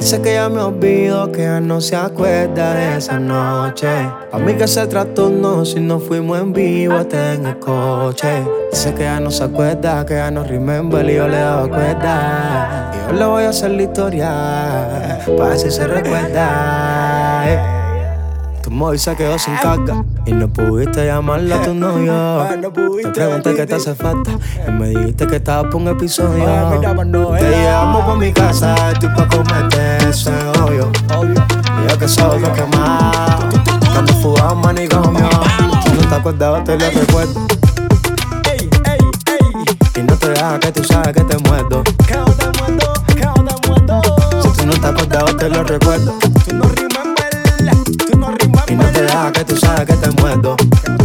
Dice que ya me olvido, que ya no se acuerda de esa noche. A mí que se trató no, si no fuimos en vivo hasta en el coche. Dice que ya no se acuerda, que ya no remember y yo le doy cuenta. Y yo le voy a hacer la historia, pa' ver si se recuerda. Tu móvil se quedó sin carga y no pudiste llamarle a tu novio. Te pregunté qué te hace falta y me dijiste que estabas por un episodio. Te llevamos pa' mi casa, estoy pa' comerte ese hoyo. Y yo que soy lo que más, cuando fugamos manicomio. Si no te acordabas te lo recuerdo. Y no te dejas que tú sabes que te muerdo. Si tú no te acordabas te lo recuerdo. Y no te dejas que tú sabes que te muerdo.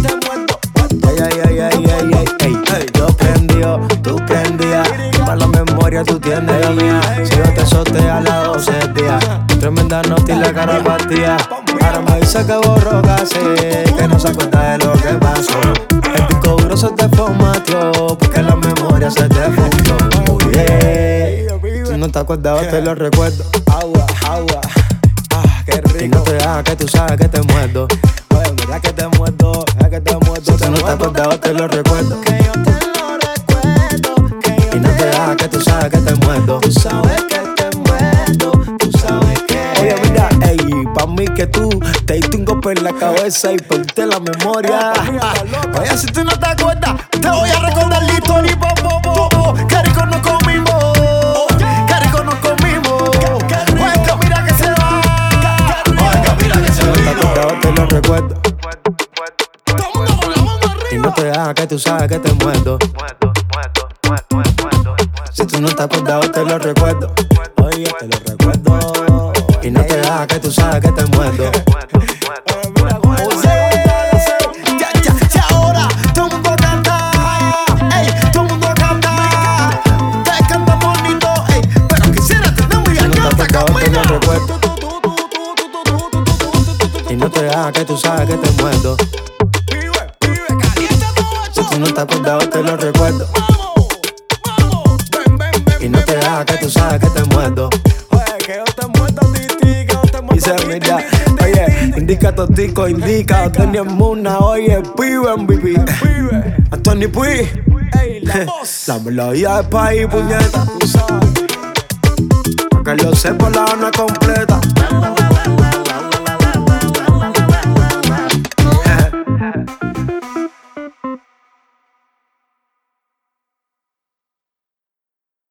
Yo prendió, tú prendías. Para la memoria tú tienes la mía. Si yo te solté a las 12 días. Tremenda nota y la cara partida. Ahora me dice que borró casi, que no se acuerda de lo que pasó. El disco duro se te formateó, porque la memoria se te fundó. Si no te acordabas te lo recuerdo. Agua. Qué rico. Y no te dejas que tú sabes que te muerdo. Oye, mira que te muerdo, Si tú no te acordabas te lo recuerdo. Que yo te lo recuerdo. Y no te dejas que tú sabes que te muerdo. Tú sabes que te muerdo. Tú sabes que. Oye, mira, ey, pa' mí que tú te diste un golpe en la cabeza y perdiste la memoria. Oye, si tú no te acuerdas, te voy a recordar la historia. Qué rico nos comimos. Qué rico nos comimos. Oye, que mira que se va. Oye, que mira que se Si no te acordabas te lo recuerdo. Todo el mundo con la mano arriba. Y no te dejas que tú sabes que te muerdo. Si tú no te acordabas te lo recuerdo. Oye, te lo recuerdo. Y no te dejas que tú sabes que te muerdo. Ya ahora todo el mundo canta, todo el mundo canta, te canta bonito, pero quisiera tener muy Si no te acá, acordabas te lo camina. recuerdo. Y no te dejas que tú sabes que te muerdo. Vive, caliente Si tú no te acordabas te lo recuerdo. vamos, ven. Y no te dejas que tú sabes que te muerdo. Oye, que yo te muerdo, titi, que yo te muerdo. Dice, mira, oye, indica totico, indica, Antonio Muna, oye, pibe MVP. Vive, Anthony Puig, la voz, la melodía del país, puñeta. tú sabes. Pa' que lo sepa la van a comprar.